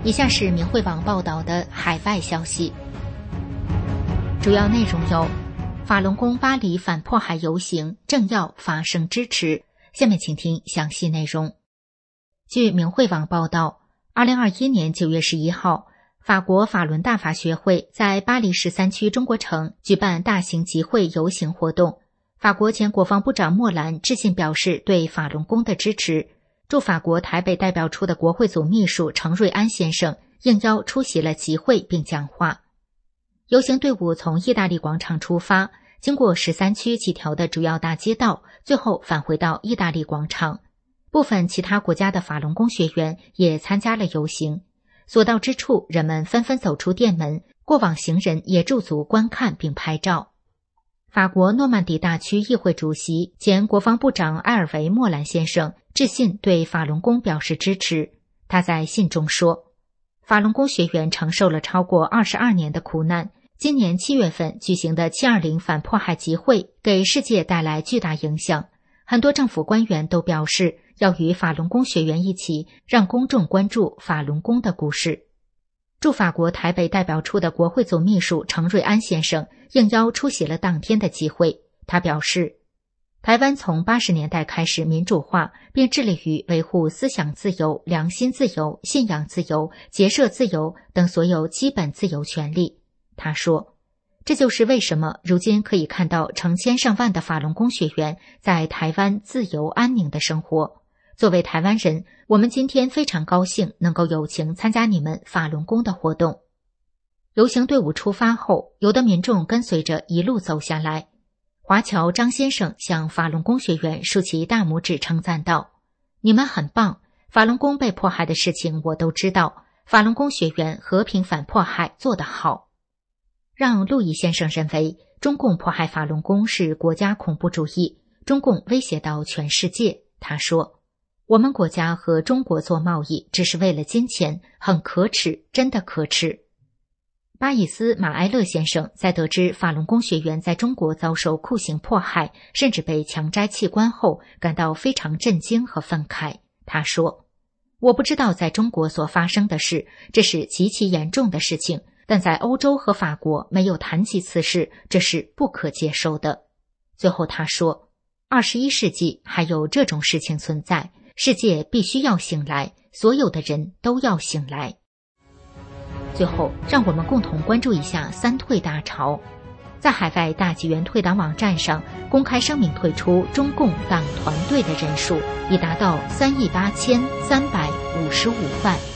以下是明慧网报道的海外消息，主要内容有：法轮功巴黎反迫害游行政要发声支持。下面请听详细内容。据明慧网报道，2021年9月11号，法国法轮大法学会在巴黎13区中国城举办大型集会游行活动。法国前国防部长莫兰致信表示对法轮功的支持。驻法国台北代表处的国会组秘书程瑞安先生应邀出席了集会并讲话。游行队伍从意大利广场出发，经过13区几条的主要大街道，最后返回到意大利广场。部分其他国家的法轮功学员也参加了游行，所到之处，人们纷纷走出店门，过往行人也驻足观看并拍照。法国诺曼底大区议会主席、前国防部长埃尔维·莫兰先生致信对法轮功表示支持。他在信中说，法轮功学员承受了超过22年的苦难，今年7月份举行的720反迫害集会给世界带来巨大影响，很多政府官员都表示要与法轮功学员一起让公众关注法轮功的故事。驻法国台北代表处的国会组秘书程瑞安先生应邀出席了当天的集会。他表示，台湾从80年代开始民主化，并致力于维护思想自由、良心自由、信仰自由、结社自由等所有基本自由权利。他说，这就是为什么如今可以看到成千上万的法轮功学员在台湾自由安宁的生活。作为台湾人，我们今天非常高兴能够有幸参加你们法轮功的活动。游行队伍出发后，有的民众跟随着一路走下来。华侨张先生向法轮功学员竖起大拇指称赞道，你们很棒，法轮功被迫害的事情我都知道，法轮功学员和平反迫害做得好。让路易先生认为，中共迫害法轮功是国家恐怖主义，中共威胁到全世界。他说，我们国家和中国做贸易只是为了金钱，很可耻，真的可耻。巴以斯马埃勒先生在得知法轮功学员在中国遭受酷刑迫害，甚至被强摘器官后，感到非常震惊和愤慨。他说，我不知道在中国所发生的事，这是极其严重的事情，但在欧洲和法国没有谈及此事，这是不可接受的。最后他说，21世纪还有这种事情存在，世界必须要醒来，所有的人都要醒来。最后，让我们共同关注一下三退大潮。在海外大纪元退党网站上公开声明退出中共党团队的人数已达到38355万。